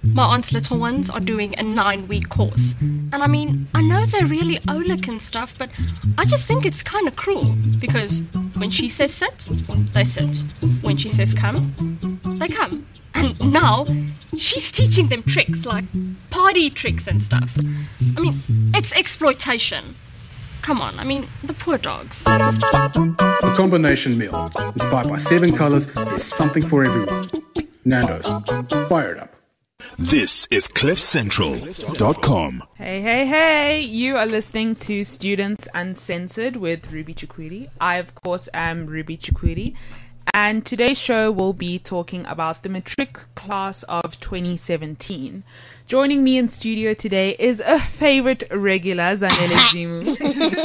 my aunt's little ones are doing a 9-week course. And I mean, I know they're really OLEC and stuff, but I just think it's kind of cruel. Because when she says sit, they sit. When she says come, they come. And now, she's teaching them tricks, like party tricks and stuff. I mean, it's exploitation. Come on, I mean, the poor dogs. The combination meal, inspired by 7 colors, there's something for everyone. Nando's, fire it up. This is CliffCentral.com. Hey. You are listening to Students Uncensored with Ruby Chikwiri. I, of course, am Ruby Chikwiri. And today's show will be talking about the matric class of 2017. Joining me in studio today is a favorite regular, Zanele Zimu.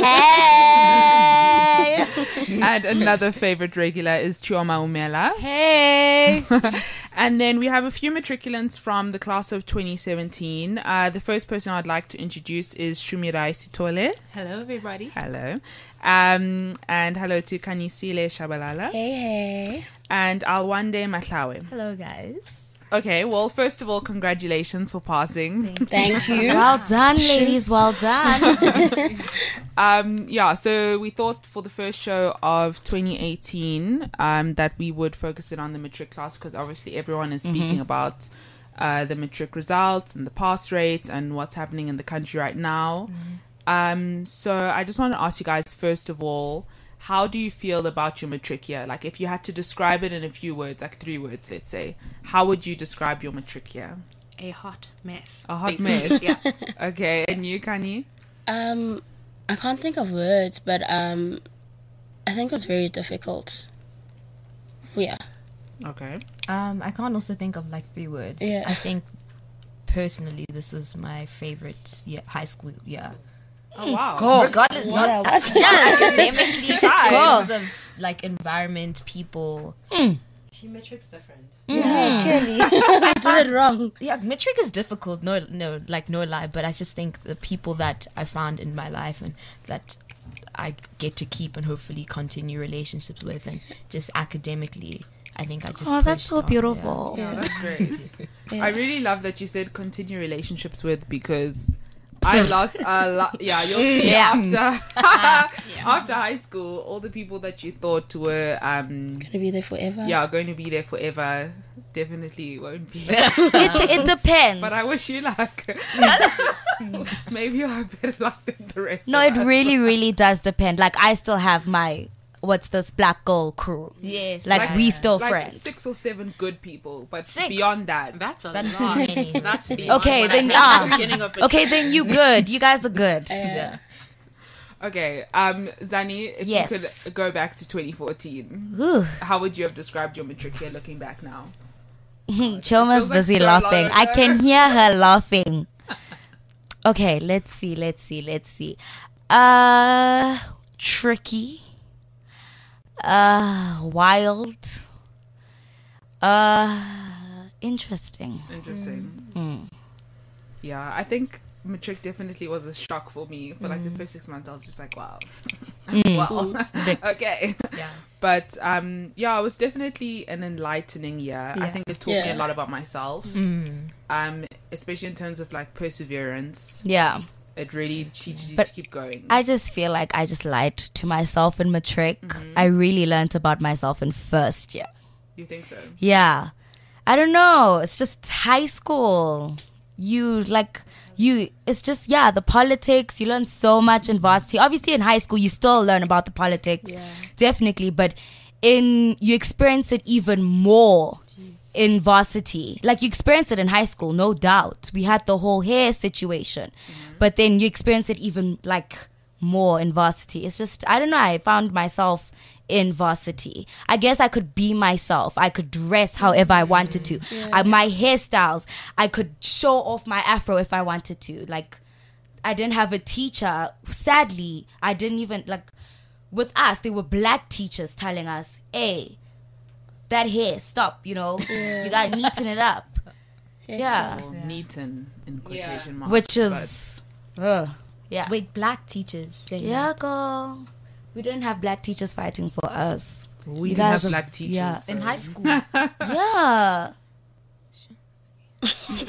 Hey! And another favorite regular is Chioma Umela. Hey! And then we have a few matriculants from the class of 2017. The first person I'd like to introduce is Shumirai Sitole. Hello, everybody. Hello. And hello to Kanisile Shabalala. Hey! And Alwande Mahlawe. Hello, guys. Okay, well, first of all, congratulations for passing. Thank you. Well done, ladies. Well done. So we thought for the first show of 2018 that we would focus it on the matric class because obviously everyone is speaking about the matric results and the pass rate and what's happening in the country right now. So I just want to ask you guys, first of all, how do you feel about your matric year? Like, if you had to describe it in a few words, like 3 words, let's say, how would you describe your matric year? A hot mess. A hot basically. mess? Yeah. Okay, and you, Kani? I can't think of words, but I think it was very difficult. Yeah. Okay. I can't also think of like 3 words. Yeah. I think personally this was my favorite high school year. Oh, wow. Regardless, Yeah, not what? academically, just in terms of like environment, people. She matric's different. Yeah, clearly. I did it wrong. Yeah, matric is difficult. No lie. But I just think the people that I found in my life and that I get to keep and hopefully continue relationships with, and just academically, I think I just. Oh, that's pushed so on, beautiful. Yeah, that's great. Yeah. I really love that you said continue relationships with, because I lost a lot. Yeah, you'll see after high school, all the people that you thought were Gonna be there forever. going to be there forever definitely won't be. It depends. But I wish you luck. Maybe you have better luck than the rest. No, of it us. really, really does depend. Like, I still have my, what's this, black girl crew. Yes. Like, we still like friends. 6 or 7 good people, but 6? beyond that, That's a That's lot. many. That's beyond Okay, what then, I had at the beginning of okay, then you good. You guys are good. Yeah. okay. Zani, if Yes. you could go back to 2014, Ooh. how would you have described your matric year looking back now? Choma's feels like busy so laughing. long I ago. can hear her laughing. Okay, let's see. Tricky. Wild. Interesting. Interesting. Yeah, I think matric definitely was a shock for me. For like the first 6 months, I was just like, wow. Wow. Okay. Yeah. But it was definitely an enlightening year. I Yeah. think it taught me Yeah. a lot about myself. Especially in terms of like perseverance. Yeah. It really teaches you But to keep going. I just feel like I just lied to myself in matric. I really learned about myself in first year. You think so? Yeah. I don't know. It's just high school. It's just, the politics. You learn so much in varsity. Obviously, in high school, you still learn about the politics. Yeah. Definitely. But you experience it even more in varsity. Like, you experience it in high school, no doubt. We had the whole hair situation. But then you experience it even, like, more in varsity. It's just, I don't know. I found myself in varsity. I guess I could be myself. I could dress however I wanted to. My hairstyles, I could show off my afro if I wanted to. Like, I didn't have a teacher. Sadly, I didn't even, like, with us, they were black teachers telling us, hey, that hair, stop, you know. You gotta neaten it up. Yeah. Or neaten in quotation marks. Which is, yeah. Wait, black teachers. Yeah, girl. We didn't have black teachers fighting for us. We You didn't guys have are- black teachers. yeah. so- In high school. Yeah.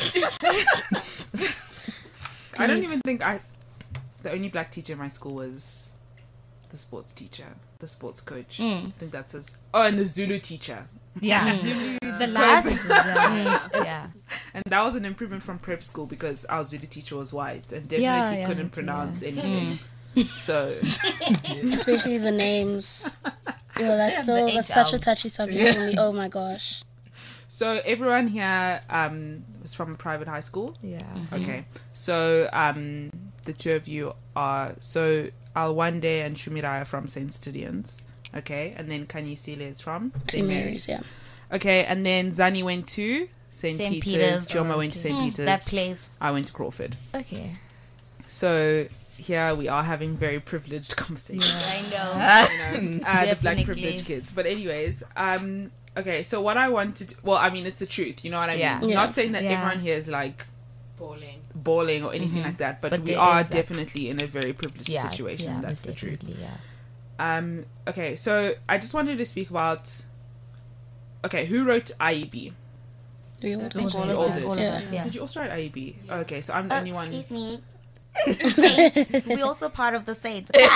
I don't even think the only black teacher in my school was the sports teacher, the sports coach. I think that's his. Oh, and the Zulu teacher. Yeah. Zulu, the last. Yeah. And that was an improvement from prep school because our Zulu teacher was white and definitely couldn't pronounce anything. So, Especially the names. Yeah, that's such a touchy subject for me. Oh my gosh. so everyone here was from a private high school. Yeah. Okay. So the two of you are Alwande and Shumira are from St. Stadians. Okay, and then Kanyisile is from St. Mary's, yeah. Okay, and then Zani went to St. Peter's. Chioma went to St. Peter's. That place. I went to Crawford. Okay. So here we are having very privileged conversations. I know. You know, the black Definitely. privileged kids. But anyways, okay, so what I wanted, well, I mean, it's the truth, you know what I mean? Yeah. Yeah. Not saying that Yeah. everyone here is like Bowling. or anything like that, but we there are is that. definitely in a very privileged situation. Yeah, That's most the truth. definitely, Yeah. Okay, so I just wanted to speak about, okay, who wrote IEB? We all do. All You of all us, did. all of Yeah. us, yeah. Did you also write IEB? Okay, so I'm the only one. Excuse me. Saint. We also part of the Saint. Okay.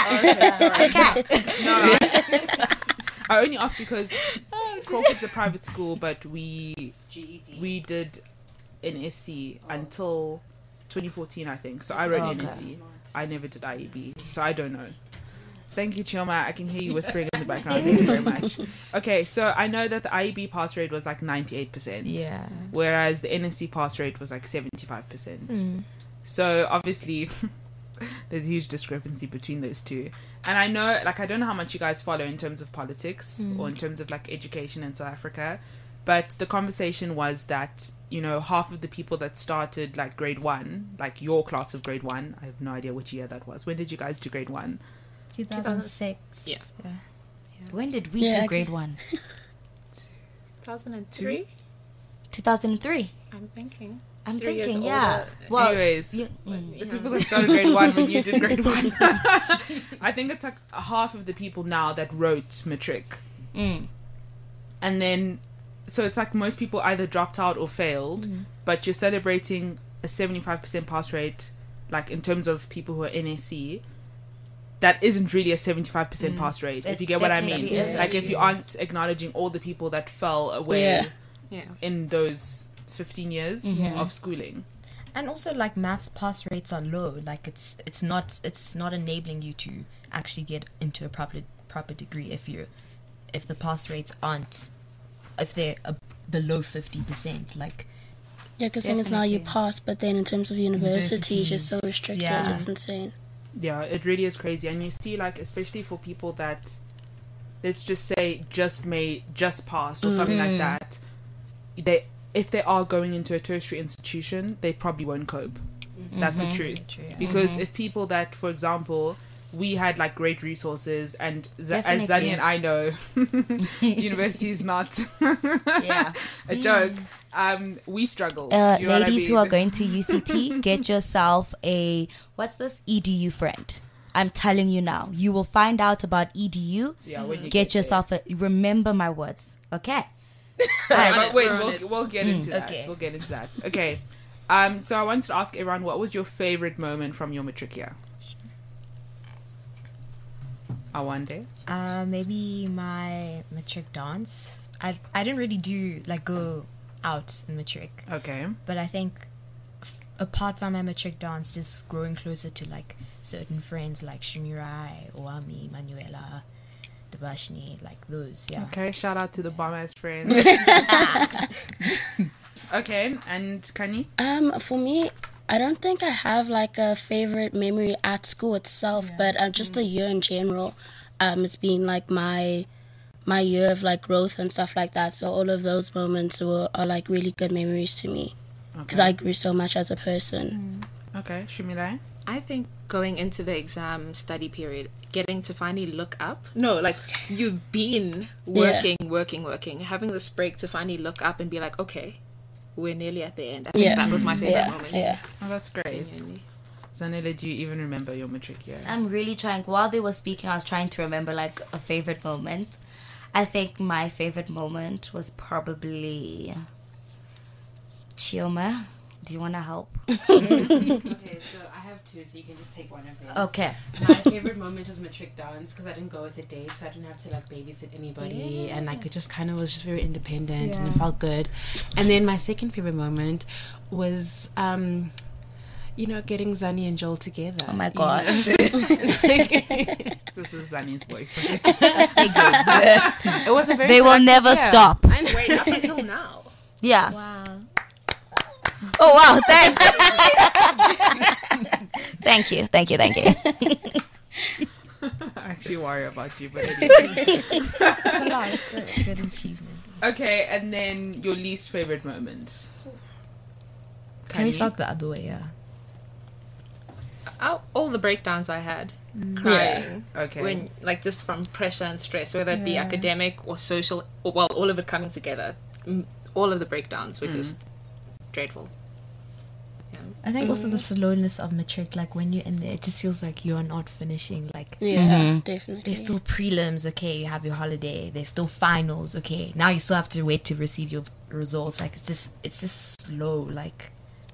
No, I only asked because Crawford's a private school, but we did NSC until 2014, I think. So I wrote NSC. I never did IEB, so I don't know. Thank you, Chioma. I can hear you whispering in the background. Thank you very much. Okay, so I know that the IEB pass rate was like 98%. Yeah. Whereas the NSC pass rate was like 75%. So obviously, there's a huge discrepancy between those two. And I know, like, I don't know how much you guys follow in terms of politics or in terms of like education in South Africa, but the conversation was that, you know, half of the people that started like grade 1, like your class of grade 1, I have no idea which year that was. When did you guys do grade 1? 2006. Yeah. When did we Yeah, do I grade 1? 2003. 2003. I'm thinking. I'm 3 years thinking, yeah. older. Well, Anyways, yeah, the people that started grade 1 when you did grade 1. I think it's like half of the people now that wrote matric. And then, so it's like most people either dropped out or failed, but you're celebrating a 75% pass rate, like in terms of people who are NSC, that isn't really a 75% pass rate, if you It get what I mean. definitely isn't. Like if you aren't acknowledging all the people that fell away Yeah. in those 15 years of schooling. And also, like, maths pass rates are low. Like, it's not enabling you to actually get into a proper degree if the pass rates aren't, if they're below 50%. Like, Yeah, because then it's now you Definitely. pass, but then in terms of university, it's just so restricted. Yeah. It's insane. Yeah, it really is crazy. And you see, like, especially for people that, let's just say, just passed or something like that, if they are going into a tertiary institution, they probably won't cope. That's the truth. Because if people that, for example, we had like great resources, and as Definitely. Zani and I know, university is not yeah. a joke. We struggled. Do you know what I Ladies who mean? are going to UCT, get yourself a, what's this, EDU friend. I'm telling you now. You will find out about EDU. Yeah, when you Get yourself a, remember my words, okay? But wait, We're on we'll get into that. Okay. We'll get into that. Okay. So I wanted to ask everyone, what was your favorite moment from your matric year? Awande? maybe my matric dance. I didn't really do, like, go out in matric. Okay. But I think apart from my matric dance, just growing closer to like certain friends like Shunirai, Oami, Manuela, Debashni, like those, yeah. Okay, shout out to the bomb-ass friends. Okay, and Kani? For me, I don't think I have like a favorite memory at school itself, but just a year in general. It's been like my year of like growth and stuff like that. So all of those moments are like really good memories to me because I grew so much as a person. Okay, Shumirai? I think going into the exam study period, getting to finally look up. No, like you've been working, having this break to finally look up and be like, okay, we're nearly at the end. I think that was my favorite moment. Yeah. Oh, that's great. Genuinely. Zanele, do you even remember your matric year? I'm really trying, while they were speaking, I was trying to remember like a favorite moment. I think my favorite moment was probably Chioma Do you want to help? Okay, so I have two, so you can just take one of them. Okay. My favorite moment was matric dance because I didn't go with a date, so I didn't have to like babysit anybody, and like it just kind of was just very independent and it felt good. And then my second favorite moment was, getting Zani and Joel together. Oh my gosh. This is Zani's boyfriend. It was a very They will productive never year. stop. Wait, up until now. Yeah. Wow. Oh wow, thanks. Thank you. I actually worry about you, but anyway. It's a lot. It's a good achievement. Okay, and then your least favorite moment. Can we start the other way? Yeah. All the breakdowns I had, crying, Okay. when like just from pressure and stress, whether it be academic or social, or well, all of it coming together, all of the breakdowns were just dreadful. Yeah. I think also the slowness of matric, like when you're in there, it just feels like you're not finishing. Like Definitely. there's still prelims, okay, you have your holiday. There's still finals, okay. Now you still have to wait to receive your results. Like it's just slow. Like,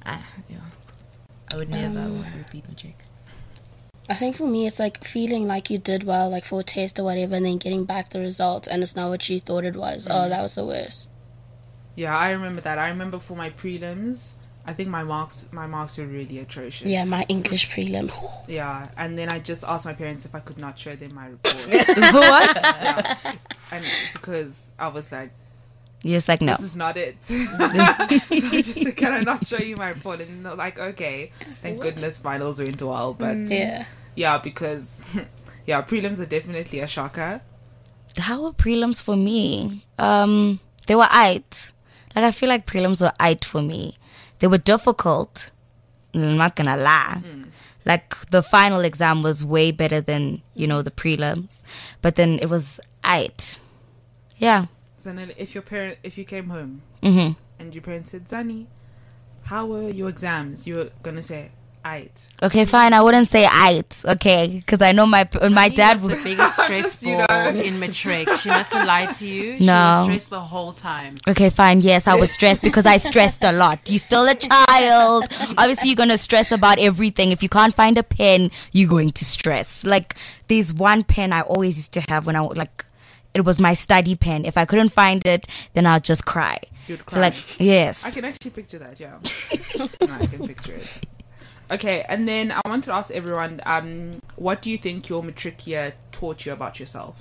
I would never want to repeat matric. I think for me, it's like feeling like you did well, like for a test or whatever, and then getting back the results, and it's not what you thought it was. Oh, that was the worst. Yeah, I remember that. I remember for my prelims, I think my marks were really atrocious. Yeah, my English prelim. Yeah, and then I just asked my parents if I could not show them my report. What? Yeah. And because I was like, You're just like, no. this is not it. So I just said, can I not show you my report? And they're like, okay. Thank goodness finals went well. But yeah, because prelims are definitely a shocker. How were prelims for me? They were aight. Like, I feel like prelims were aight for me. They were difficult. I'm not gonna lie. Like, the final exam was way better than, the prelims. But then it was aight. Yeah. So then if you came home Mm-hmm. and your parents said, Zani, how were your exams? You were gonna say, aight. Okay, fine. I wouldn't say aight, okay? Because I know my dad was would... the biggest stress ball in matric. She must have lied to you. She No. was stressed the whole time. Okay, fine. Yes, I was stressed because I stressed a lot. You're still a child. Obviously, you're going to stress about everything. If you can't find a pen, you're going to stress. Like, there's one pen I always used to have when it was my study pen. If I couldn't find it, then I'd just cry. You'd cry. Like, yes. I can actually picture that, yeah. No, I can picture it. Okay, and then I wanted to ask everyone, what do you think your matric year taught you about yourself?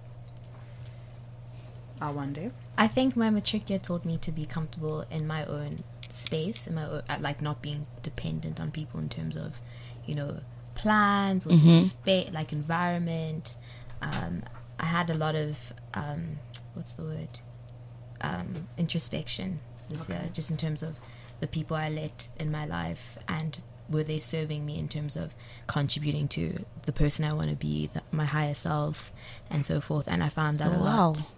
One day. I think my matric year taught me to be comfortable in my own space, in my own, like not being dependent on people in terms of, plans or just space, like environment. I had a lot of introspection this year, just in terms of the people I let in my life, and were they serving me in terms of contributing to the person I want to be, my higher self, and so forth. And I found that a lot.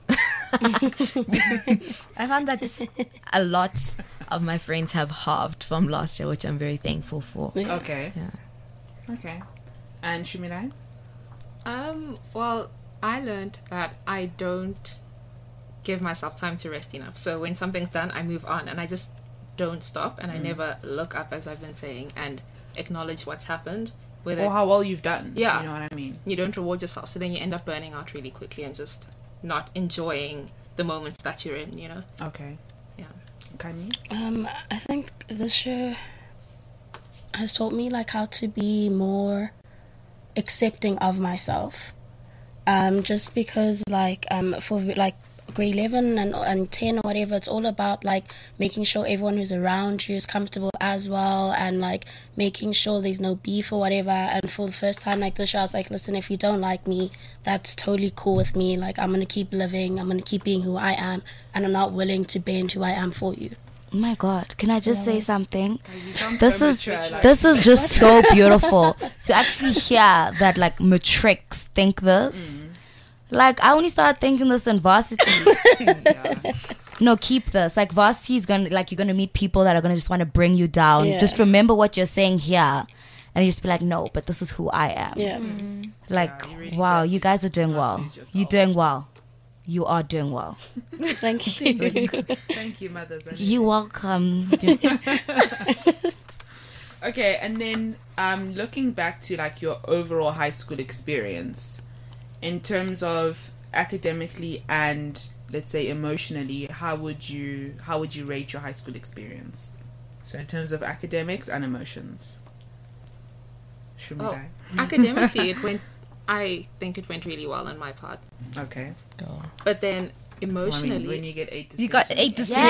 I found that just a lot of my friends have halved from last year, which I'm very thankful for. Yeah. Okay. Yeah. Okay. And Shumilai? Well, I learned that I don't give myself time to rest enough. So when something's done, I move on, and I just don't stop, and I never look up, as I've been saying, and acknowledge what's happened. Or how well you've done. Yeah. You know what I mean? You don't reward yourself, so then you end up burning out really quickly and just not enjoying the moments that you're in, Okay. Yeah. Kanye? I think this year has taught me how to be more accepting of myself. Just because for grade 11 and 10 or whatever, it's all about making sure everyone who's around you is comfortable as well, and making sure there's no beef or whatever. And for the first time this year, I was like, listen, if you don't like me, that's totally cool with me. I'm gonna keep living, I'm gonna keep being who I am, and I'm not willing to bend who I am for you. Oh my God, can I just say something? This This is just so beautiful to actually hear that matrics think this. I only started thinking this in varsity. No, keep this. Varsity is gonna you're gonna meet people that are gonna just want to bring you down. Yeah. Just remember what you're saying here, and you just be like, no, but this is who I am. Yeah. you really Wow, just you guys are doing not well. lose yourself. You're doing well. you are doing well. Thank you. Thank you, mothers. You're welcome. Okay, and then looking back to like your overall high school experience, in terms of academically and let's say emotionally, how would you rate your high school experience? So in terms of academics and emotions. Academically, I think it went really well on my part. Okay. But then emotionally, when you get 8 distinctions. You got 8 distinctions.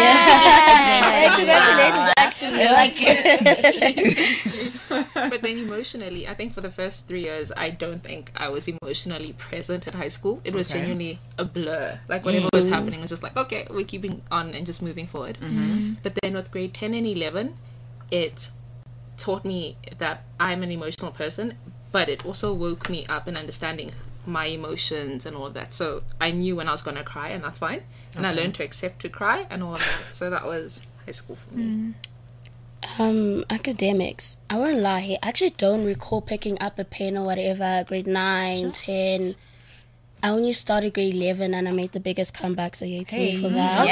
But then emotionally, I think for the first 3 years, I don't think I was emotionally present at high school. It was genuinely a blur. Like whatever was happening was just like, okay, we're keeping on and just moving forward. But then with grade 10 and 11, it taught me that I'm an emotional person, but it also woke me up in understanding my emotions and all of that. So I knew when I was going to cry, and that's fine. And I learned to accept to cry and all of that. So that was high school for me. Academics, I won't lie, I actually don't recall picking up a pen or whatever, grade 9, 10. I only started grade 11 and I made the biggest comeback, so yay to me for that.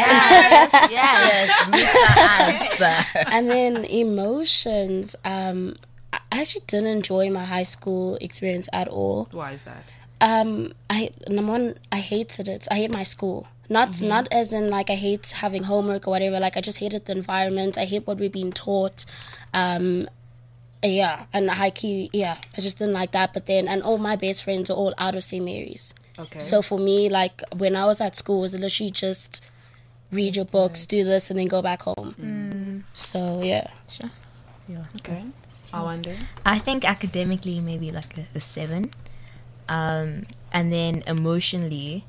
Yes. And then emotions, I actually didn't enjoy my high school experience at all. Why is that? I hated it. I hate my school. Not as in like I hate having homework or whatever. Like I just hated the environment. I hate what we're being taught. And high key, I just didn't like that. But then, and all my best friends were all out of St. Mary's. Okay. So for me, like when I was at school, it was literally just read your books, do this, and then go back home. So yeah. Sure. Yeah. Okay. Awande? I think academically maybe like a 7. And then emotionally,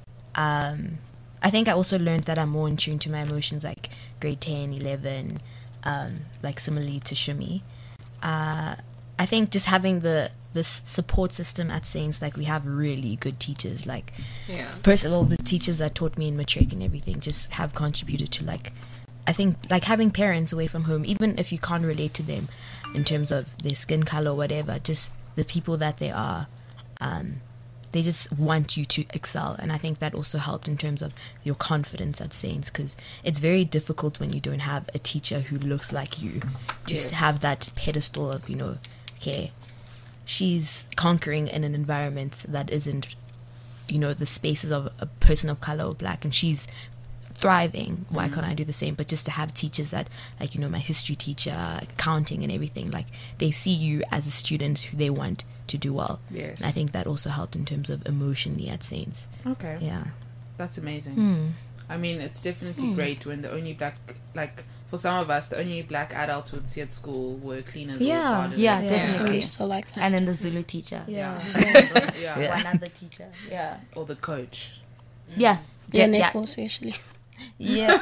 I think I also learned that I'm more in tune to my emotions like grade 10, 11, like similarly to Shumi. I think just having this support system at Saints, like we have really good teachers, like first of all the teachers that taught me in matric and everything just have contributed to like, I think like having parents away from home, even if you can't relate to them in terms of their skin color or whatever, just the people that they are, they just want you to excel. And I think that also helped in terms of your confidence at Saints, because it's very difficult when you don't have a teacher who looks like you to have that pedestal of, you know, okay, she's conquering in an environment that isn't, you know, the spaces of a person of color or black, and she's thriving. Why can't I do the same? But just to have teachers that, like, you know, my history teacher, accounting and everything, like they see you as a student who they want to do well. Yes. And I think that also helped in terms of emotionally at Saints. Okay. Yeah. That's amazing. I mean, it's definitely great when the only black, like for some of us, the only black adults we'd see at school were cleaners. Yeah. Yeah, So definitely. still like that. And then the Zulu teacher. Yeah. One other teacher. Yeah. Or the coach. Yeah. Yeah, netball especially. Yeah.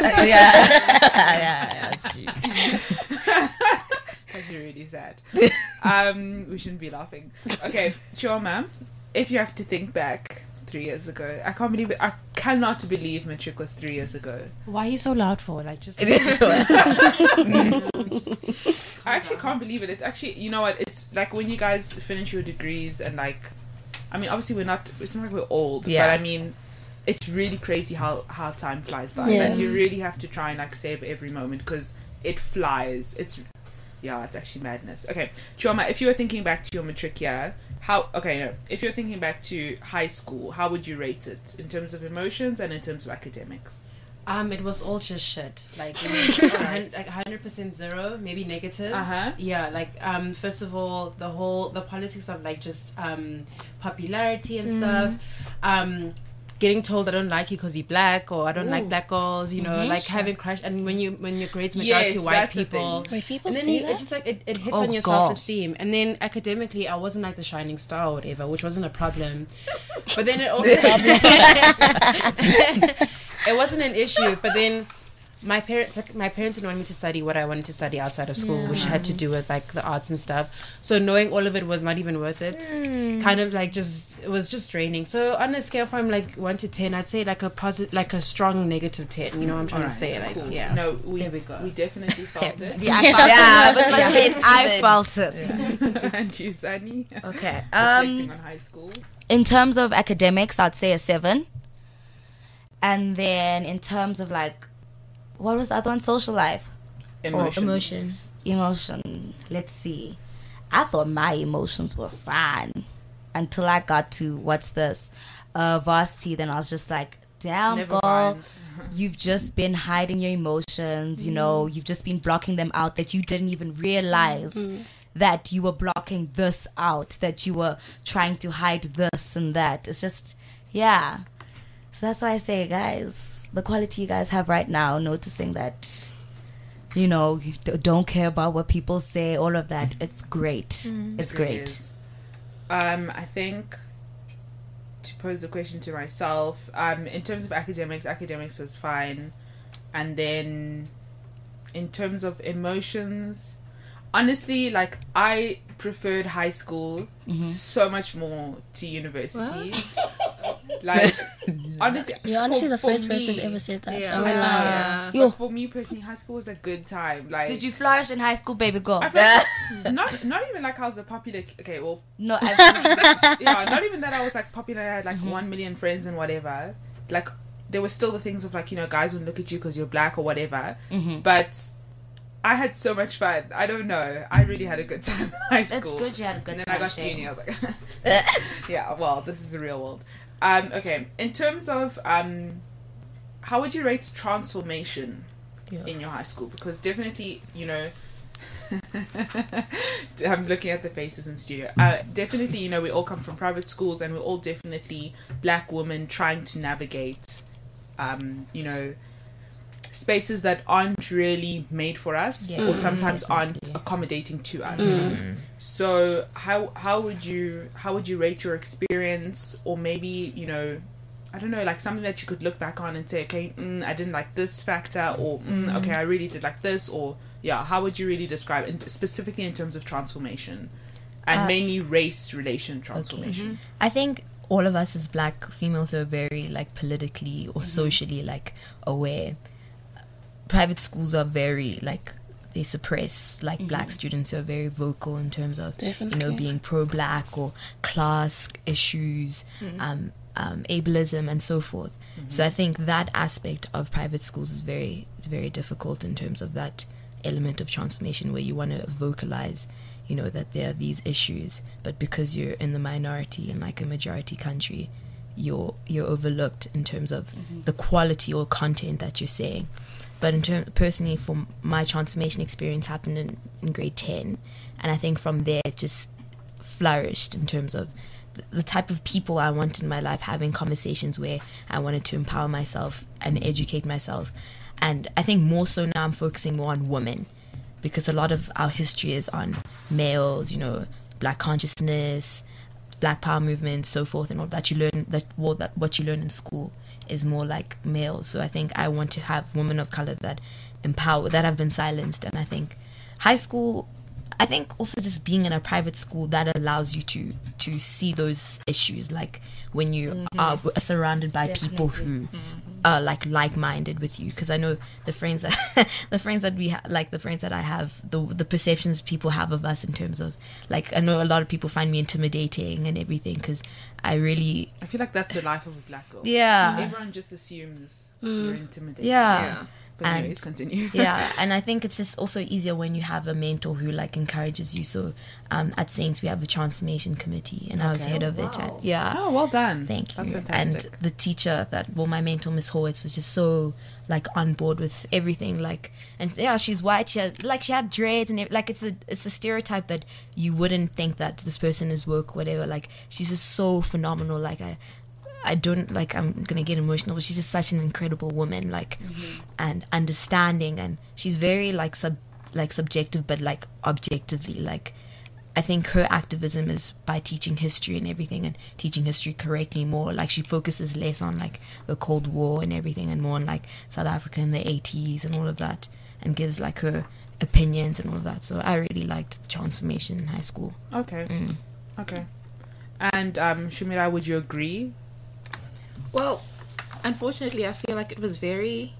That's true. It's actually really sad. We shouldn't be laughing. Okay, sure, ma'am. If you have to think back 3 years ago, I cannot believe matric was 3 years ago. Why are you so loud for? Like, just. I actually can't believe it. It's actually, you know what? It's like when you guys finish your degrees and like, I mean, obviously it's not like we're old, but I mean, it's really crazy how time flies by. Yeah. Like you really have to try and like save every moment because it flies. It's actually madness. Okay, Chioma, if you were thinking back to your matric year, if you're thinking back to high school, how would you rate it in terms of emotions and in terms of academics? It was all just shit. Like 100% zero, maybe negatives. Yeah, like first of all, the politics of like just popularity and stuff. Getting told I don't like you because you're black, or I don't like black girls, you know, like having crush, and when your grades majority white people, Wait, people and then say that? it's just like it hits on your self-esteem. And then academically, I wasn't like the shining star or whatever, which wasn't a problem. But then it also it wasn't an issue. But then my parents didn't want me to study what I wanted to study outside of school, which had to do with like the arts and stuff. So knowing all of it was not even worth it. Kind of like it was just draining. So on a scale from like 1 to 10, I'd say like a strong negative 10. You know what I'm trying to say? Like, cool. yeah. No, there we go. We definitely felt it. I felt it. And you, Sunny? Okay. Reflecting on high school. In terms of academics, I'd say a 7. And then in terms of like, what was the other one? Social life? Emotion. Emotion. Let's see. I thought my emotions were fine until I got to, what's this? Varsity. Then I was just like, damn, girl, you've just been hiding your emotions. You know, you've just been blocking them out, that you didn't even realize that you were blocking this out, that you were trying to hide this and that. It's just, yeah. So that's why I say, guys, the quality you guys have right now, noticing that, you know, you don't care about what people say, all of that, it's great. It's great. I think, to pose the question to myself, in terms of academics was fine. And then in terms of emotions, honestly, like, I preferred high school so much more to university. Like, honestly, you're honestly the first person to ever said that. But for me personally, high school was a good time. Like, did you flourish in high school, baby girl? I felt not even like I was a popular. Okay, well, no, not even that I was like popular. I had like 1 million friends and whatever. Like, there were still the things of like, you know, guys wouldn't look at you because you're black or whatever. But I had so much fun. I don't know. I really had a good time in high school. That's good. You had a good time. And then I got to uni. I was like, yeah. Well, this is the real world. Okay, in terms of how would you rate transformation in your high school? Because definitely, you know, I'm looking at the faces in studio. Definitely, you know, we all come from private schools, and we're all definitely black women trying to navigate, you know, spaces that aren't really made for us, or sometimes aren't accommodating to us. So how would you rate your experience? Or maybe, you know, I don't know, like something that you could look back on and say, okay, I didn't like this factor, or okay, I really did like this, or how would you really describe it, specifically in terms of transformation, and mainly race relation transformation? I think all of us as black females are very like politically or socially like aware. Private schools are very like, they suppress like black students who are very vocal in terms of you know, being pro-black or class issues, ableism and so forth. So I think that aspect of private schools is very difficult in terms of that element of transformation, where you want to vocalize, you know, that there are these issues, but because you're in the minority in like a majority country, you're overlooked in terms of the quality or content that you're saying. But in terms, personally, for my transformation experience happened in grade 10, and I think from there it just flourished in terms of the type of people I wanted in my life, having conversations where I wanted to empower myself and educate myself. And I think more so now I'm focusing more on women, because a lot of our history is on males, you know, black consciousness, black power movement, so forth, and all that you learn, what you learn in school is more like males. So I think I want to have women of color that empower, that have been silenced. And I think high school, I think also just being in a private school, that allows you to see those issues, like when you are surrounded by people who are like-minded with you. Because I know the friends that the friends that I have, the perceptions people have of us in terms of, like, I know a lot of people find me intimidating and everything, because I feel like that's the life of a black girl. Everyone just assumes you're intimidating. But anyways, continue. And I think it's just also easier when you have a mentor who like encourages you. So at Saints we have a transformation committee, and I was head of it. And, oh, well done. Thank you. That's fantastic. And the teacher my mentor, Miss Horwitz, was just so like on board with everything. Like, and she's white. She had dreads, and like it's a stereotype that you wouldn't think that this person is woke, whatever. Like, she's just so phenomenal. Like I don't, like, I'm gonna get emotional, but she's just such an incredible woman, like, and understanding, and she's very like subjective, but like objectively, like, I think her activism is by teaching history and everything, and teaching history correctly more. Like, she focuses less on like the Cold War and everything, and more on like South Africa in the 80s and all of that, and gives like her opinions and all of that. So I really liked the transformation in high school. Okay. And Shamira, would you agree? Well, unfortunately, I feel like it was very...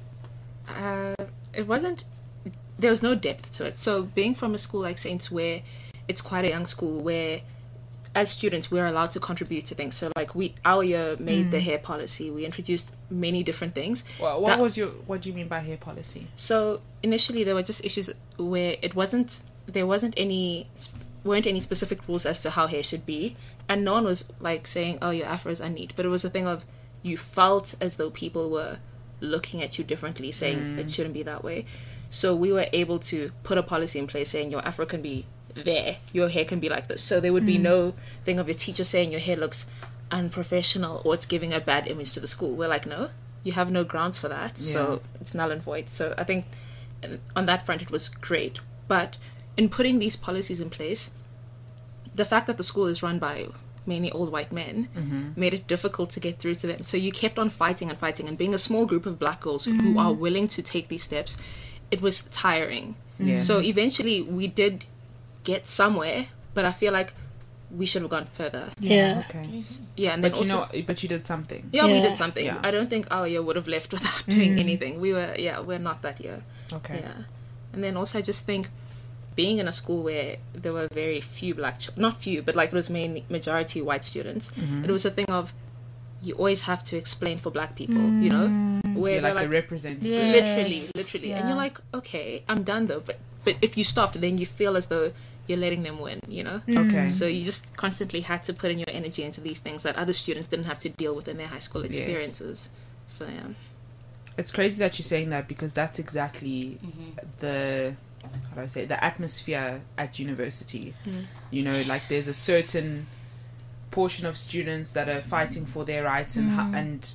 there was no depth to it. So being from a school like Saints, where it's quite a young school, where as students, we're allowed to contribute to things. So like our year made the hair policy. We introduced many different things. Well, what do you mean by hair policy? So initially there were just issues where there weren't any specific rules as to how hair should be, and no one was like saying, oh, your afros are neat, but it was a thing of you felt as though people were looking at you differently, saying it shouldn't be that way. So we were able to put a policy in place saying your afro can be there, your hair can be like this. So there would be no thing of your teacher saying your hair looks unprofessional or it's giving a bad image to the school. We're like, no, you have no grounds for that, so it's null and void. So I think on that front it was great. But in putting these policies in place, the fact that the school is run by mainly old white men made it difficult to get through to them. So you kept on fighting and fighting, and being a small group of black girls who are willing to take these steps, it was tiring. So eventually we did get somewhere, but I feel like we should have gone further. Okay. Yeah, and then but you did something. Yeah, we did something. Yeah. I don't think our year would have left without doing anything. We're not that year. Okay. Yeah. And then also I just think being in a school where there were very few not few, but like it was mainly majority white students, it was a thing of you always have to explain for black people, you know, where you're they're like a representative. Literally. And you're like, okay, I'm done though. But if you stopped, then you feel as though you're letting them win, you know? Okay. So you just constantly had to put in your energy into these things that other students didn't have to deal with in their high school experiences. So, yeah. It's crazy that you're saying that, because that's exactly the atmosphere at university. You know, like there's a certain portion of students that are fighting for their rights and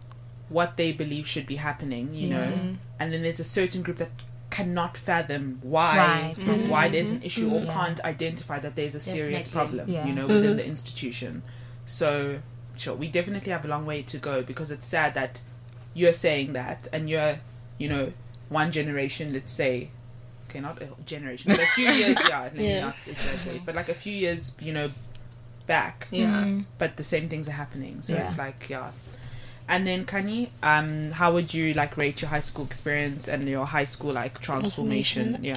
what they believe should be happening, you know? And then there's a certain group that cannot fathom why there's an issue or can't identify that there's a serious problem, you know, within the institution. So sure, we definitely have a long way to go, because it's sad that you're saying that and you're, you know, one generation, let's say, okay, not a generation, but a few years, let me not exaggerate, but like a few years, you know, back, but the same things are happening. So it's like, And then Kani, how would you like rate your high school experience and your high school like transformation? To be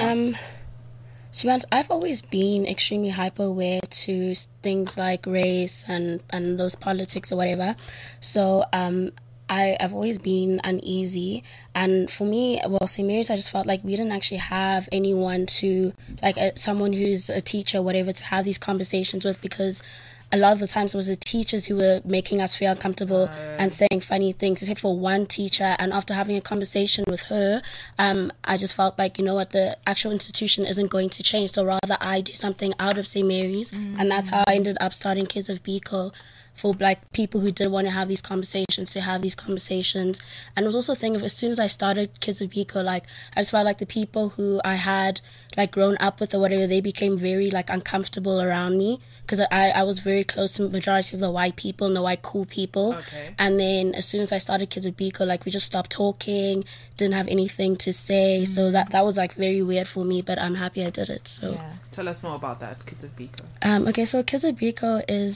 honest, I've always been extremely hyper aware to things like race and those politics or whatever. So I've always been uneasy, and for me, well, St. Mary's, I just felt like we didn't actually have anyone to, like someone who's a teacher or whatever, to have these conversations with, because a lot of the times it was the teachers who were making us feel uncomfortable and saying funny things, except for one teacher. And after having a conversation with her, I just felt like, you know what, the actual institution isn't going to change, so rather I do something out of St. Mary's. And that's how I ended up starting Kids of Biko, for like people who did want to have these conversations, to have these conversations. And it was also a thing of, as soon as I started Kids of Biko, like I just felt like the people who I had like grown up with or whatever, they became very like uncomfortable around me, because I was very close to the majority of the white people and the white cool people. And then as soon as I started Kids of Biko, like we just stopped talking, didn't have anything to say. So that was like very weird for me, but I'm happy I did it. So tell us more about that, Kids of Biko. Okay, so Kids of Biko is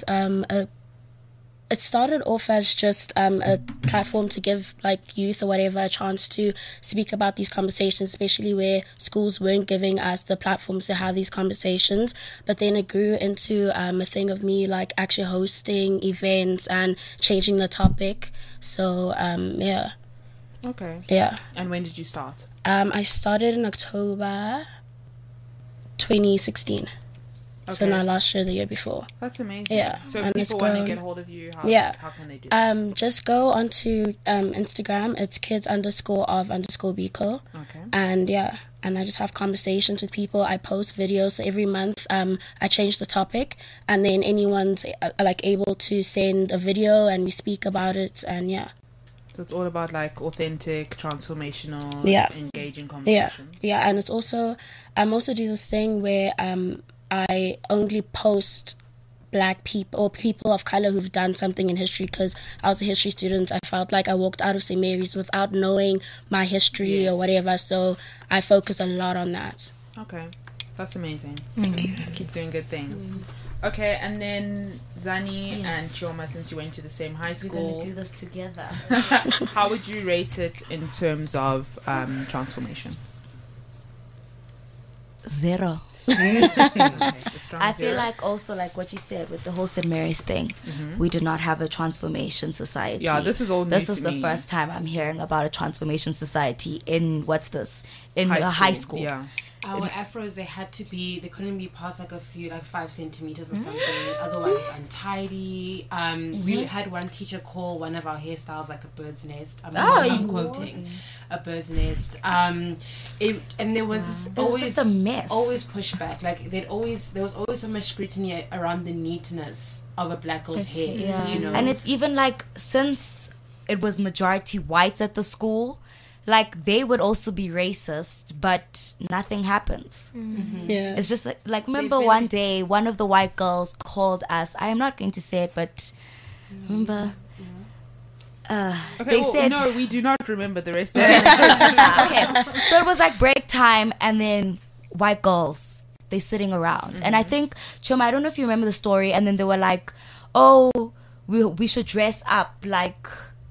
it started off as just a platform to give like youth or whatever a chance to speak about these conversations, especially where schools weren't giving us the platforms to have these conversations. But then it grew into a thing of me like actually hosting events and changing the topic. So Okay. Yeah. And when did you start? I started in October 2016. So not last year, the year before. That's amazing. Yeah. So if people want to get hold of you, how can they do that? Just go onto Instagram. It's kids_of_Biko. Okay. And and I just have conversations with people. I post videos. So every month I change the topic, and then anyone's like able to send a video and we speak about it. And so it's all about like authentic, transformational, engaging conversation. Yeah, and it's also I'm also do this thing where I only post black people or people of color who've done something in history, because I was a history student. I felt like I walked out of St. Mary's without knowing my history or whatever, so I focus a lot on that. Okay, that's amazing. Thank you. Keep doing good things. Okay, and then Zani and Chioma, since you went to the same high school, we're gonna do this together. How would you rate it in terms of transformation? 0. I feel like also like what you said with the whole St. Mary's thing, we do not have a transformation society. Yeah, this is all new This to is the me. first time I'm hearing about a transformation society in high school. Yeah. Our afros, they couldn't be past like 5 centimeters or something, otherwise untidy. We had one teacher call one of our hairstyles like a bird's nest. I'm quoting a bird's nest. And there was always just a mess. Always pushback. Like there was always so much scrutiny around the neatness of a black girl's hair. yeah. You know, And it's even like, since it was majority whites at the school, like they would also be racist, but nothing happens. Yeah. It's just like remember one day one of the white girls called us. I am not going to say it, but remember. They said no, we do not remember the rest of it. okay. So it was like break time, and then white girls, they sitting around, and I think Choma, I don't know if you remember the story, and then they were like, "Oh, we should dress up like."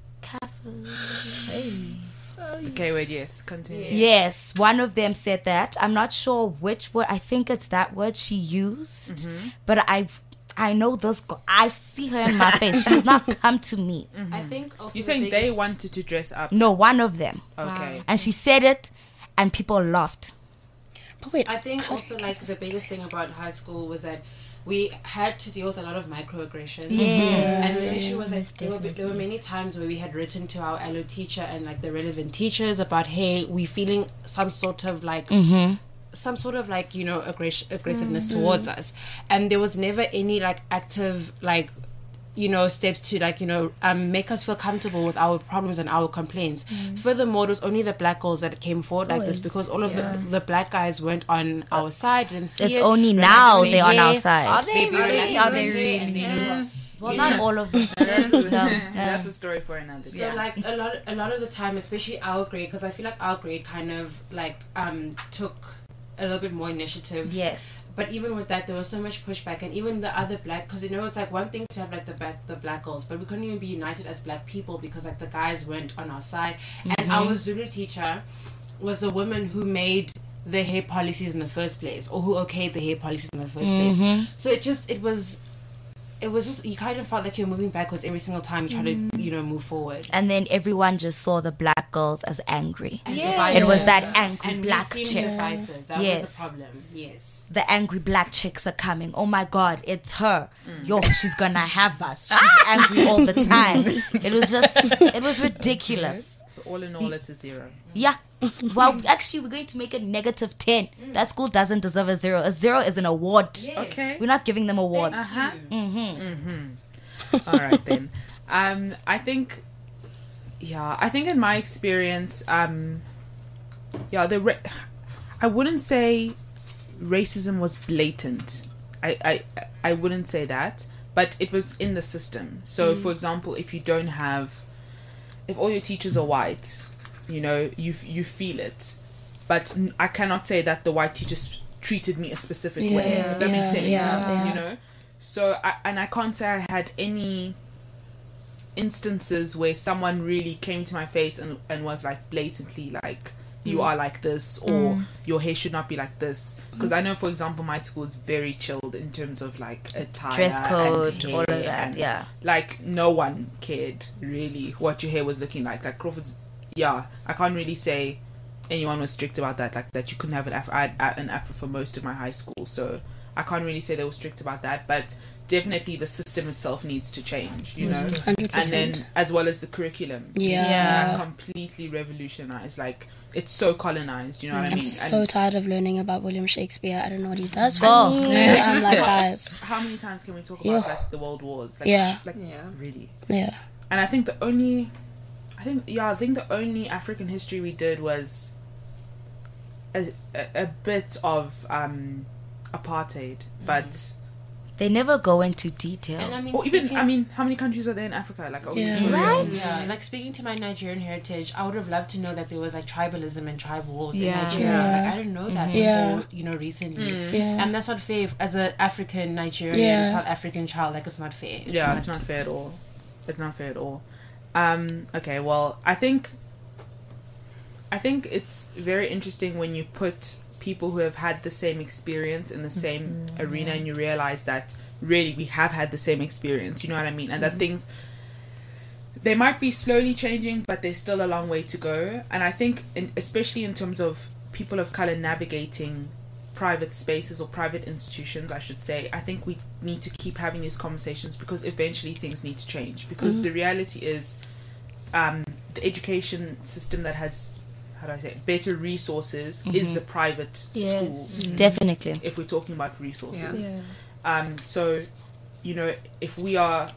Okay, wait, yes, continue. Yes, one of them said that. I'm not sure which word. I think it's that word she used, but I know this girl. I see her in my face. She has not come to me. I think also You're saying they wanted to dress up? No, one of them. Okay. And she said it, and people laughed. But wait, I think also like the biggest thing about high school was that we had to deal with a lot of microaggressions. Yes. And the issue was like there were many times where we had written to our LO teacher and like the relevant teachers about, hey, we feeling some sort of like aggressiveness towards us, and there was never any like active like steps to like make us feel comfortable with our problems and our complaints. Furthermore, it was only the black girls that came forward like this, because all of the black guys weren't on our side, didn't see It's it. only now Relaxing they're on hair. our side. Are they really? Well, not all of them. That's a story for another day. So like a lot of the time, especially our grade, because I feel like our grade kind of like took a little bit more initiative. Yes. But even with that, there was so much pushback, and even the other black, because it's like one thing to have like the black girls, but we couldn't even be united as black people because like the guys weren't on our side. And our Zulu teacher was a woman who made the hair policies in the first place, or who okayed the hair policies in the first place. So it was just, you kind of felt like you're moving backwards every single time you try to move forward. And then everyone just saw the black girls as angry. Divisive. It was that angry and black we seemed chick. divisive. That was Yes. the problem. Yes. The angry black chicks are coming. Oh my God, it's her. Yo, she's gonna have us. She's angry all the time. It was ridiculous. So all in all, it's a 0. Yeah. Well, actually, we're going to make it -10. That school doesn't deserve a 0. A 0 is an award. Okay. We're not giving them awards. All right then. I think in my experience, I wouldn't say racism was blatant. I wouldn't say that, but it was in the system. So, for example, if all your teachers are white, you feel it. But I cannot say that the white teachers treated me a specific way. That makes sense. So, I can't say I had any instances where someone really came to my face and was like blatantly like, you are like this, or your hair should not be like this. Because I know, for example, my school is very chilled in terms of like attire, Dress code, and hair, all of that, and, yeah. like no one cared really what your hair was looking like. Like Crawford's, I can't really say anyone was strict about that. Like that you couldn't have an afro. I had an afro for most of my high school, so I can't really say they were strict about that. But definitely the system itself needs to change, 100%. and then as well as the curriculum. Like, completely revolutionized. Like it's so colonized, you know what I mean? I'm so tired of learning about William Shakespeare. I don't know what he does for Oh. me. I'm like, guys. How many times can we talk about like the world wars? Like, really. Yeah. And I think the only African history we did was a bit of apartheid, but They never go into detail. And how many countries are there in Africa? Like, Right? Yeah, like speaking to my Nigerian heritage, I would have loved to know that there was like tribalism and tribe wars in Nigeria. Yeah. Like, I didn't know that before, recently. Yeah. And that's not fair as an African Nigerian South African child. Like, it's not fair. it's not fair at all. It's not fair at all. Okay, well, I think it's very interesting when you put people who have had the same experience in the same arena, and you realize that really we have had the same experience, you know what I mean? And that things, they might be slowly changing, but there's still a long way to go. And I think, especially in terms of people of color navigating private spaces or private institutions, I should say, I think we need to keep having these conversations, because eventually things need to change. Because the reality is, the education system that has, how do I say it, better resources is the private schools. Definitely. If we're talking about resources. So, you know, if we have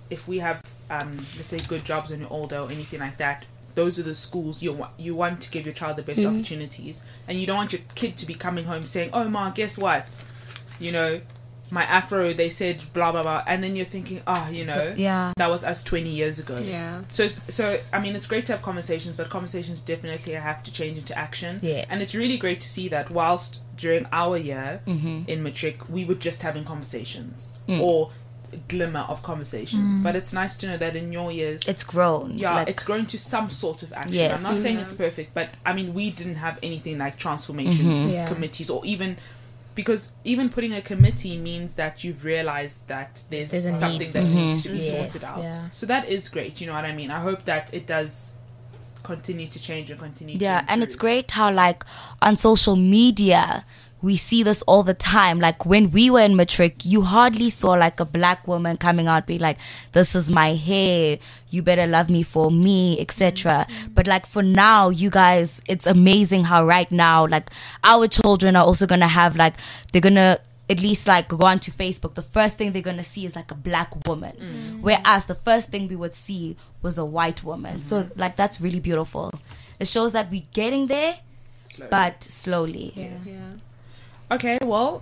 let's say good jobs when you're older or anything like that, those are the schools you want to give your child the best opportunities. And you don't want your kid to be coming home saying, oh ma, guess what, you know, my afro, they said blah blah blah, and then you're thinking, you know, that was us 20 years ago. So I mean, it's great to have conversations, but conversations definitely have to change into action. And it's really great to see that whilst during our year in matric we were just having conversations or glimmer of conversations, but it's nice to know that in your years it's grown. It's grown to some sort of action. I'm not saying it's perfect, but I mean, we didn't have anything like transformation committees, or even, because even putting a committee means that you've realized that there's something that needs to be sorted out. So that is great, you know what I mean? I hope that it does continue to change and continue to improve. And it's great how, like, on social media we see this all the time. Like, when we were in matric, you hardly saw like a black woman coming out be like, this is my hair, you better love me for me, etc. But like, for now, you guys, it's amazing how right now, like, our children are also gonna have, like, they're gonna at least like go onto Facebook, the first thing they're gonna see is like a black woman, whereas the first thing we would see was a white woman. So like, that's really beautiful. It shows that we're getting there, but slowly. Okay, well,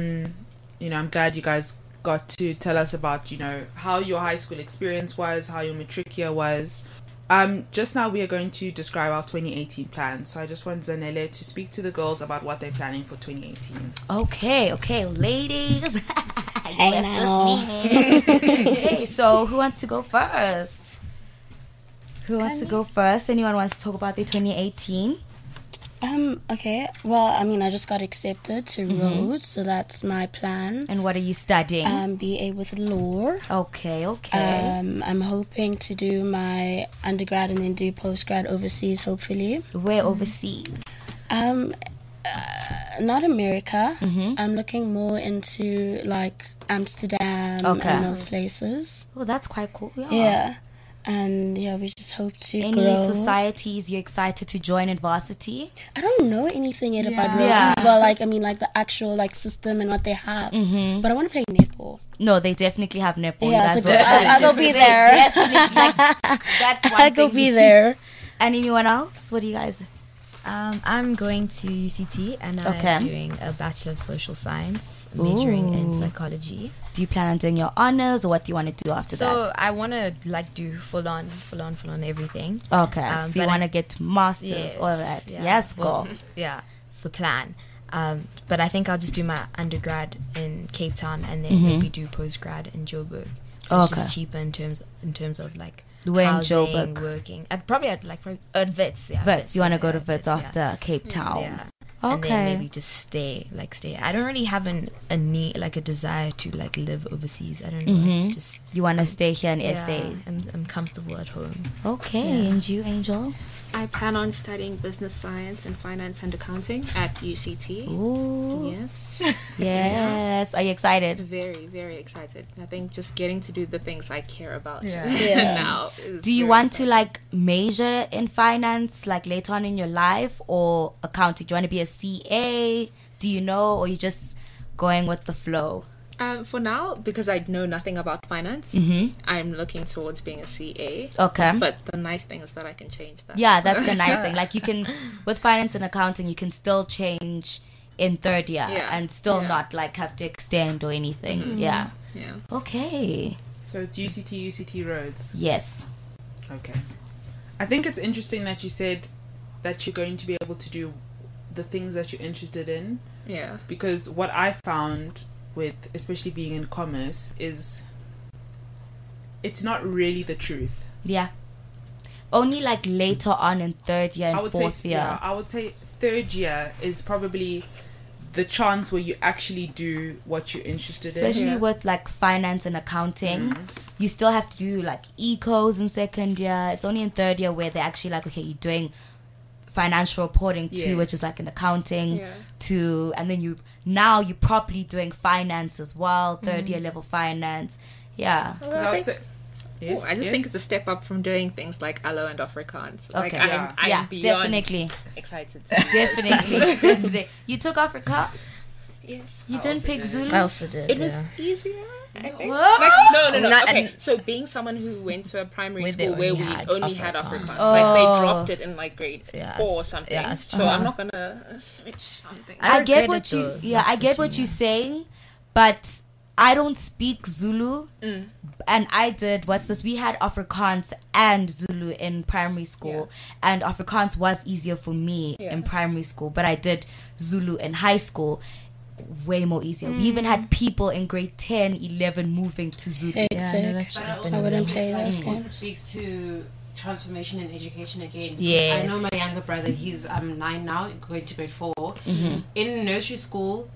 you know, I'm glad you guys got to tell us about, you know, how your high school experience was, how your matric year was. Just now we are going to describe our 2018 plans. So I just want Zanele to speak to the girls about what they're planning for 2018. Okay, ladies. Hey now. Okay, so who wants to go first? Anyone wants to talk about their 2018? Okay. Well, I mean, I just got accepted to Rhodes, so that's my plan. And what are you studying? BA with law. Okay. I'm hoping to do my undergrad and then do postgrad overseas, hopefully. Where overseas? Not America. I'm looking more into like Amsterdam and those places. Oh, that's quite cool. Yeah. And yeah, we just hope to Any grow. societies you're excited to join in varsity? I don't know anything yet about Rhodes. Well, like, I mean, like the actual like system and what they have. But I want to play netball. No, they definitely have netball. Yeah, so I'll go be there. That's one I'll go be there. And anyone else? What do you guys? I'm going to UCT and I'm doing a Bachelor of Social Science, majoring in psychology. Do you plan on doing your honors, or what do you want to do after that? So I want to like do full on everything. Okay, so you want to get masters, all that. Yeah. Yes, go. Well, yeah, it's the plan. But I think I'll just do my undergrad in Cape Town and then maybe do postgrad in Joburg. So it's just cheaper in terms of like housing, working. I'd probably at Wits. Yeah, Wits. You want to go to Wits after Cape Town? Yeah. And then maybe just stay. I don't really have a need, like a desire to like live overseas. I don't know. Just you want to stay here in SA. I'm comfortable at home. Okay, and you, Angel? I plan on studying business science and finance and accounting at UCT. Ooh. Yes. Yes. Are you excited? Very, very excited. I think just getting to do the things I care about now. Do you want to like major in finance like later on in your life, or accounting? Do you want to be a CA? Do you know, or you just going with the flow? For now, because I know nothing about finance, I'm looking towards being a CA. Okay. But the nice thing is that I can change that. Yeah, that's the nice thing. Like, you can, with finance and accounting, you can still change in third year and still not like have to extend or anything. Yeah. Okay. So it's UCT Rhodes. Yes. Okay. I think it's interesting that you said that you're going to be able to do the things that you're interested in. Yeah. Because what I found with especially being in commerce is it's not really the truth. Yeah. Only like later on in third year and fourth year. Yeah, I would say third year is probably the chance where you actually do what you're interested in. Especially with like finance and accounting, you still have to do like ecos in second year. It's only in third year where they're actually like, okay, you're doing financial reporting too, which is like an accounting too, and then you're properly doing finance as well, third year level finance. Well, I just think it's a step up from doing things like Allo and Afrikaans. Like, Okay. I'm beyond definitely. excited. Definitely. You took Afrikaans? Yes. You didn't pick Zulu? I also did. It was easier, I think. What? Like, no. Not- Okay, so being someone who went to a primary Where they school where only we had only had Afrikaans. Afrikaans, Oh. like they dropped it in like grade Yes. 4 or something. Yes. So I'm not gonna switch something. I get regret what it you though, I not get what switching, you're saying, but I don't speak Zulu. And I did we had Afrikaans and Zulu in primary school, and Afrikaans was easier for me in primary school, but I did Zulu in high school, way more easier. We even had people in grade 10, 11 moving to Zulu. Hectic. But I wouldn't play those also games. speaks to transformation in education again. Yes. I know my younger brother, he's 9 now, going to grade 4. In nursery school,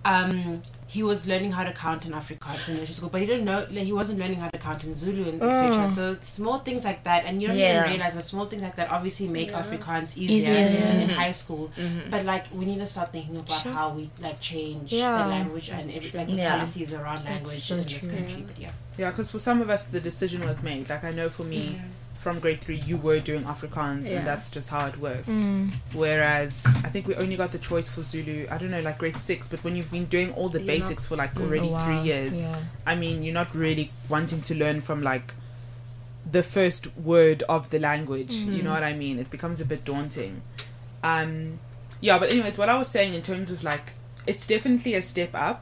he was learning how to count in Afrikaans in nursery school, but he didn't know, like, he wasn't learning how to count in Zulu and etc. So small things like that, and you don't even realize, but small things like that obviously make Afrikaans easier in high school. But like we need to start thinking about how we like change the language and like the policies around language in this country. But because for some of us the decision was made. Like I know for me, from grade 3 you were doing Afrikaans and that's just how it worked. Whereas I think we only got the choice for Zulu, I don't know, like grade 6, but when you've been doing all the basics for like already 3 years, I mean you're not really wanting to learn from like the first word of the language, you know what I mean? It becomes a bit daunting. But anyways, what I was saying in terms of like, it's definitely a step up,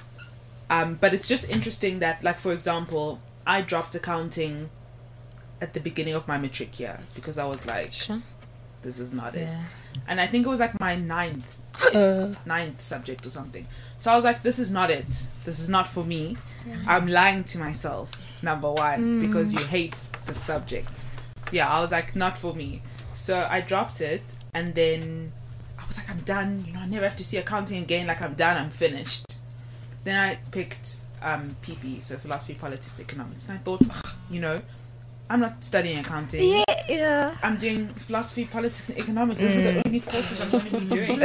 but it's just interesting that, like, for example, I dropped accounting at the beginning of my matric year because I was like, this is not it. And I think it was like my ninth subject or something. So I was like, this is not it. This is not for me. I'm lying to myself, number one, because you hate the subject. I was like, not for me. So I dropped it, and then I was like, I'm done. I never have to see accounting again. Like, I'm done. I'm finished. Then I picked PP, so philosophy, politics, economics, and I thought, I'm not studying accounting. I'm doing philosophy, politics, and economics. Those are the only courses I'm going to be doing.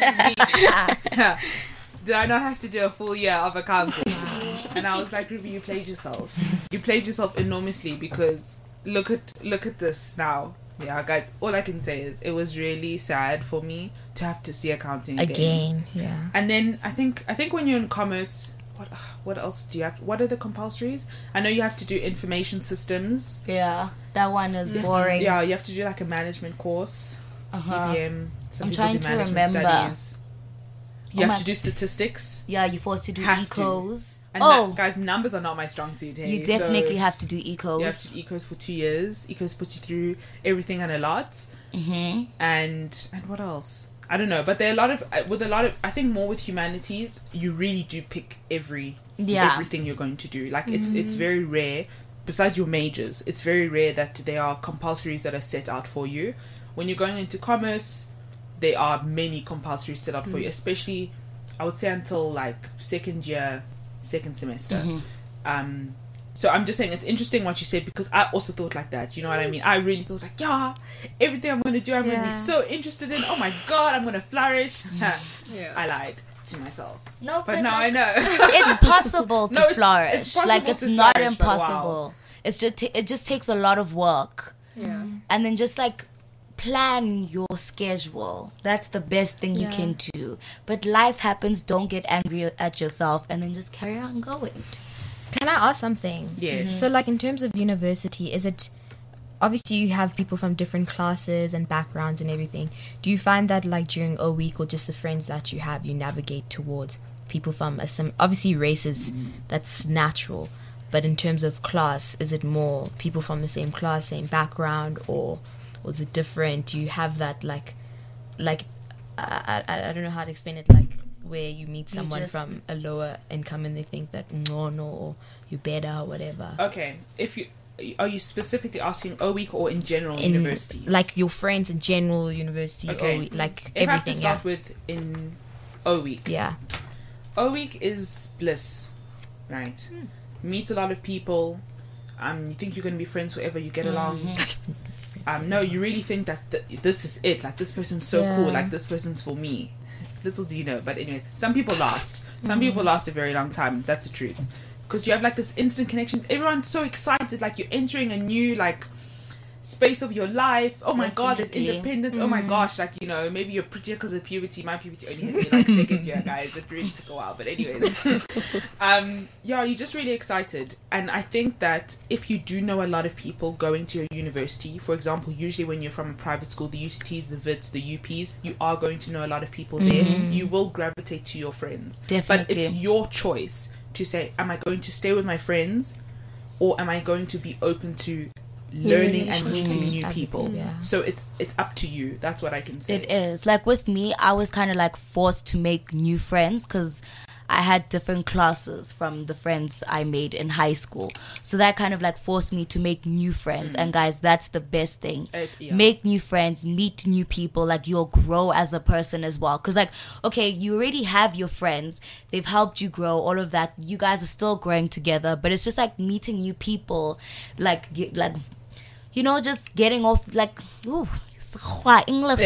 Did I not have to do a full year of accounting? And I was like, Ruby, you played yourself. You played yourself enormously, because look at this now. Guys, all I can say is it was really sad for me to have to see accounting again. And then I think when you're in commerce, what else do you have? What are the compulsories? I know you have to do information systems. That one is boring. You have to do like a management course. EBM. Some I'm people trying do to management remember. Studies. You have to do statistics. You're forced to do ecos. And guys, numbers are not my strong suit. Hey? You definitely have to do ecos. You have to do ecos for 2 years. Ecos puts you through everything and a lot. And what else? I don't know, but there are a lot of I think more with humanities, you really do pick everything you're going to do. Like it's very rare, besides your majors, it's very rare that there are compulsories that are set out for you. When you're going into commerce, there are many compulsories set out for you, especially I would say until like second semester. So I'm just saying it's interesting what you said, because I also thought like that. You know what I mean? I really thought like, everything I'm going to do, I'm going to be so interested in. Oh my God, I'm going to flourish. I lied to myself. No, but now I know. It's possible to flourish. It's possible like, it's to not flourish, impossible. Wow. It's just it just takes a lot of work. And then just like plan your schedule. That's the best thing you can do. But life happens. Don't get angry at yourself, and then just carry on going. Can I ask something? Yes. So, like, in terms of university, is it... Obviously, you have people from different classes and backgrounds and everything. Do you find that, like, during a week or just the friends that you have, you navigate towards people from obviously races, that's natural. But in terms of class, is it more people from the same class, same background, or is it different? Do you have that, like I don't know how to explain it, like, where you meet someone from a lower income and they think that no, or you're better or whatever. Okay, are you specifically asking a week or in general university? Like your friends in general university, okay. like if everything. I have to start with in O week. Yeah. O week is bliss, right? Meet a lot of people. You think you're going to be friends forever. You get along. No, you really think that this is it. Like, this person's so cool. Like, this person's for me. Little do you know. But anyways, some people last. Some people last a very long time. That's the truth. Because you have like this instant connection. Everyone's so excited. Like, you're entering a new like space of your life. Oh my god, there's independence. Oh my gosh, like, you know, maybe you're prettier because of puberty. My puberty only hit me like second year, guys. It really took a while, but anyways. Yeah, you're just really excited. And I think that if you do know a lot of people going to your university, for example, usually when you're from a private school, the UCTs, the VITs, the UPs, you are going to know a lot of people there. You will gravitate to your friends. Definitely. But it's your choice to say, am I going to stay with my friends, or am I going to be open to learning and meeting new people? So it's up to you. That's what I can say. It is. Like, with me, I was kind of like forced to make new friends because I had different classes from the friends I made in high school. So that kind of like forced me to make new friends. And guys, that's the best thing. Make new friends, meet new people. Like, you'll grow as a person as well. Because like, okay, you already have your friends. They've helped you grow, all of that. You guys are still growing together. But it's just like meeting new people. Like you know, just getting off, like, ooh, English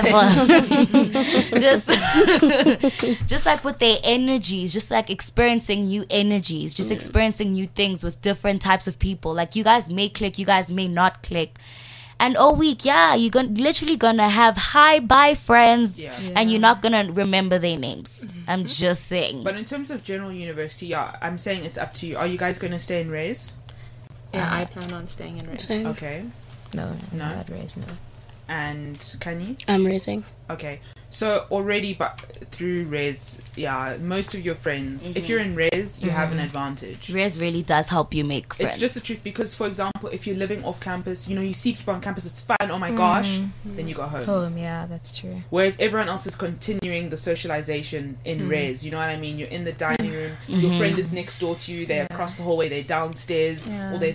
just like with their energies, just like experiencing new energies, just experiencing new things with different types of people. Like, you guys may click, you guys may not click. And all week, you're literally gonna have bye friends, and you're not gonna remember their names. I'm just saying. But in terms of general university, I'm saying it's up to you. Are you guys gonna stay in Rays? Yeah, I plan on staying in Rays. Okay. No, not Rays, no. And Kanye? I'm raising. Okay. So already, but through Res, most of your friends, if you're in Res, you have an advantage. Res really does help you make friends. It's just the truth, because, for example, if you're living off campus, you know, you see people on campus, it's fun, oh my gosh, then you go home. Yeah, that's true. Whereas everyone else is continuing the socialization in Res, you know what I mean? You're in the dining room, your friend is next door to you, they're across the hallway, they're downstairs, or they're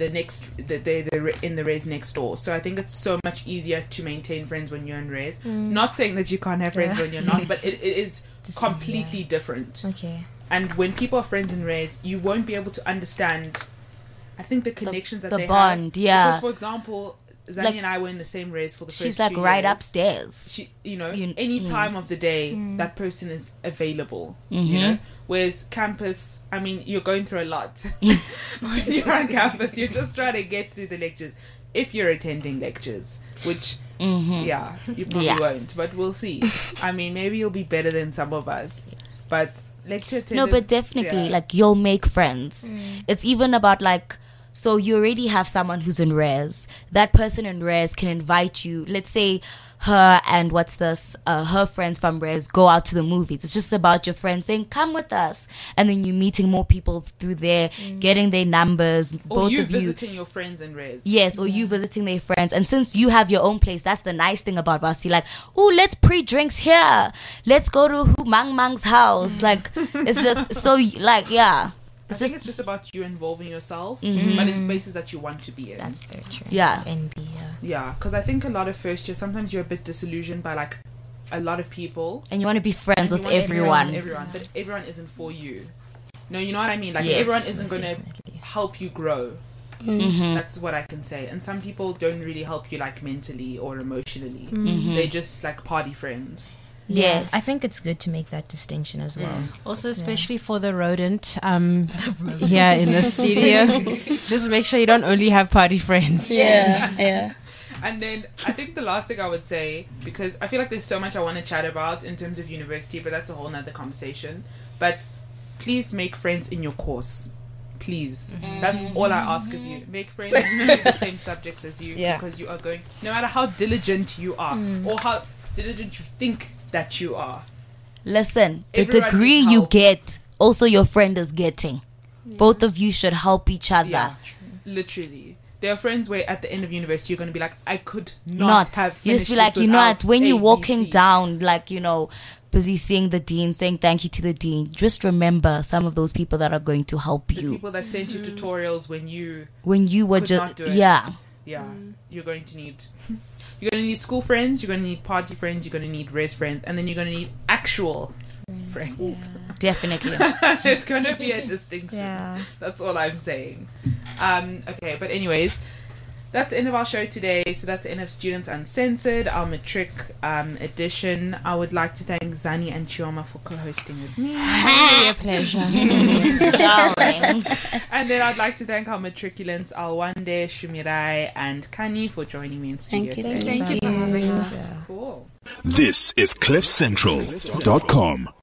in the Res next door. So I think it's so much easier to maintain friends when you're in Res. Not saying that you can't have friends when you're not, but it is completely different. Okay. And when people are friends in Rays, you won't be able to understand, I think, the connections that they bond, have. Because, for example, Zani and I were in the same Rays for the first 2 years. She's like right upstairs. She, any time of the day, that person is available, you know? Whereas campus, I mean, you're going through a lot. When you're on campus, you're just trying to get through the lectures. If you're attending lectures, which... you probably won't, but we'll see. I mean, maybe you'll be better than some of us, but lecture attendance, no, but definitely like, you'll make friends. It's even about like, so you already have someone who's in Res. That person in Res can invite you, let's say her and her friends from Res go out to the movies. It's just about your friends saying, come with us, and then you're meeting more people through there, getting their numbers, both of you visiting your friends in Res. Yes, or you visiting their friends. And since you have your own place, that's the nice thing about Vasi. Like, oh, let's pre-drinks here, let's go to Mang Mang's house. Like, it's just so like, I think it's just about you involving yourself, but in spaces that you want to be in. That's very true. Yeah, because I think a lot of first year, sometimes you're a bit disillusioned by like a lot of people, and you want to be friends with everyone. But everyone isn't for you. No, you know what I mean? Like, everyone isn't going to help you grow. That's what I can say. And some people don't really help you like mentally or emotionally. They're just like party friends. Yes, I think it's good to make that distinction as well. Also, especially for the rodent here in the studio, just make sure you don't only have party friends. And then I think the last thing I would say, because I feel like there's so much I want to chat about in terms of university, but that's a whole nother conversation. But please make friends in your course. Please. That's all I ask of you. Make friends with the same subjects as you, because you are going, no matter how diligent you are or how diligent you think that you are. Listen, the degree you get, also your friend is getting. Both of you should help each other. Yeah, literally. There are friends where at the end of university you're going to be like, I could not have finished. You just be like, you know what, when you're walking down, like, you know, busy seeing the dean, saying thank you to the dean, just remember some of those people that are going to help you. The people that sent you tutorials when you were just not do it. You're going to need school friends, you're going to need party friends, you're going to need Res friends, and then you're going to need actual friends. Definitely. It's going to be a distinction. Yeah. That's all I'm saying. Okay, but anyways, that's the end of our show today. So that's the end of Students Uncensored, our matric edition. I would like to thank Zani and Chioma for co-hosting with me. Hey, a pleasure. Darling. And then I'd like to thank our matriculants Alwande, Shumirai, and Kani for joining me in studio today. Thank you for having us. Cool. This is CliffCentral.com.